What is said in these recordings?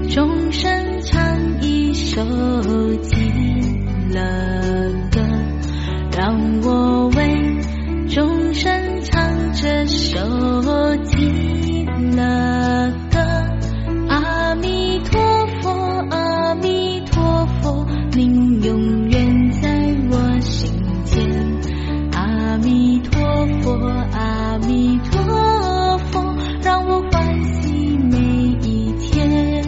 众生唱一首极乐歌，让我为众生唱这首极乐歌。阿弥陀佛，阿弥陀佛，您永远在我心间。阿弥陀佛，阿弥陀佛，让我欢喜每一天。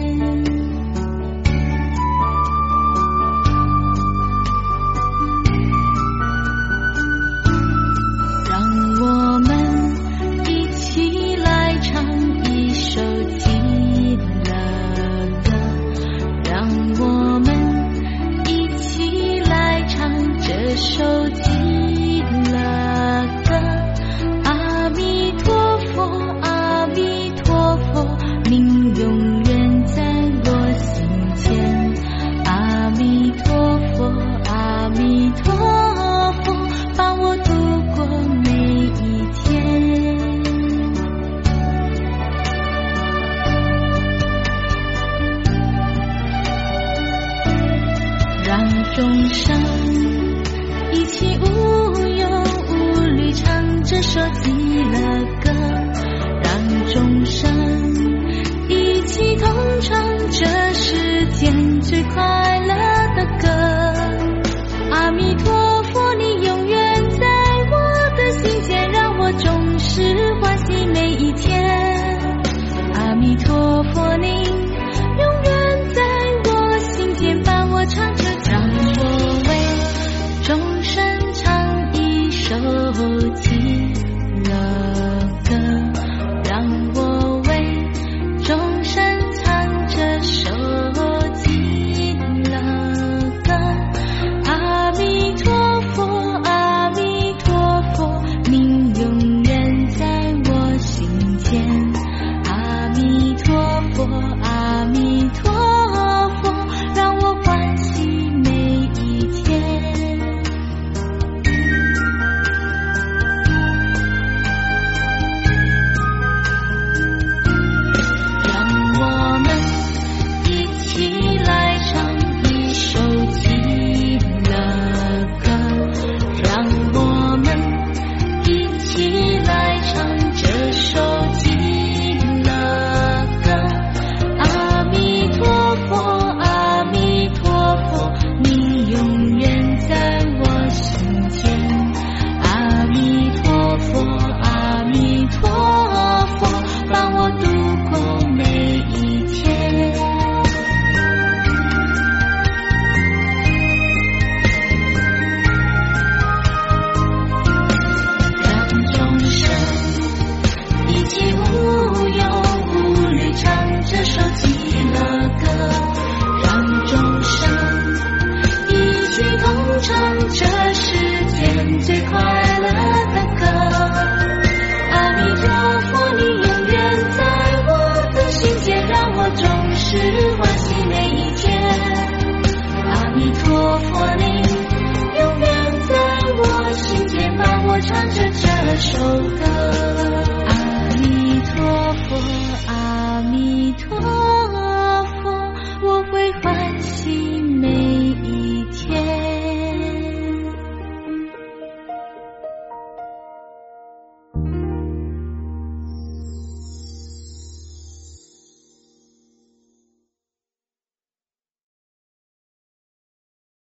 让我们一起来唱一首极乐歌，让我们一起来唱这首极乐歌。阿弥陀佛，阿弥陀佛，您永远在我心间。阿弥陀佛，阿弥陀佛，帮我度过每一天。让众生一起无忧无虑唱这首极乐歌，让众生一起同唱这世间最快乐的歌。阿弥陀佛，你永远在我的心间，让我终是欢喜每一天。阿弥陀佛，您永远在我心间，伴我唱着，让我为众生唱一首极乐歌，让我为众生唱这首极乐歌。阿弥陀佛，阿弥陀佛，您永远在我心间。阿弥陀佛，阿弥陀佛，让我欢喜每一天。让我们一起来唱一首极乐歌，让我们一起来唱这首极乐歌。阿弥陀佛，阿弥陀佛，您永远在我心间。阿弥陀佛，阿弥陀佛，帮我度过每一天。让众生一起无忧无虑唱这首极乐歌，让众生一起同唱这世间最快乐的歌。阿弥陀佛，你永远在我的心间，让我终是欢喜每一天。阿弥陀佛，你永远在我心间，伴我唱着这首歌。阿弥陀佛，阿弥陀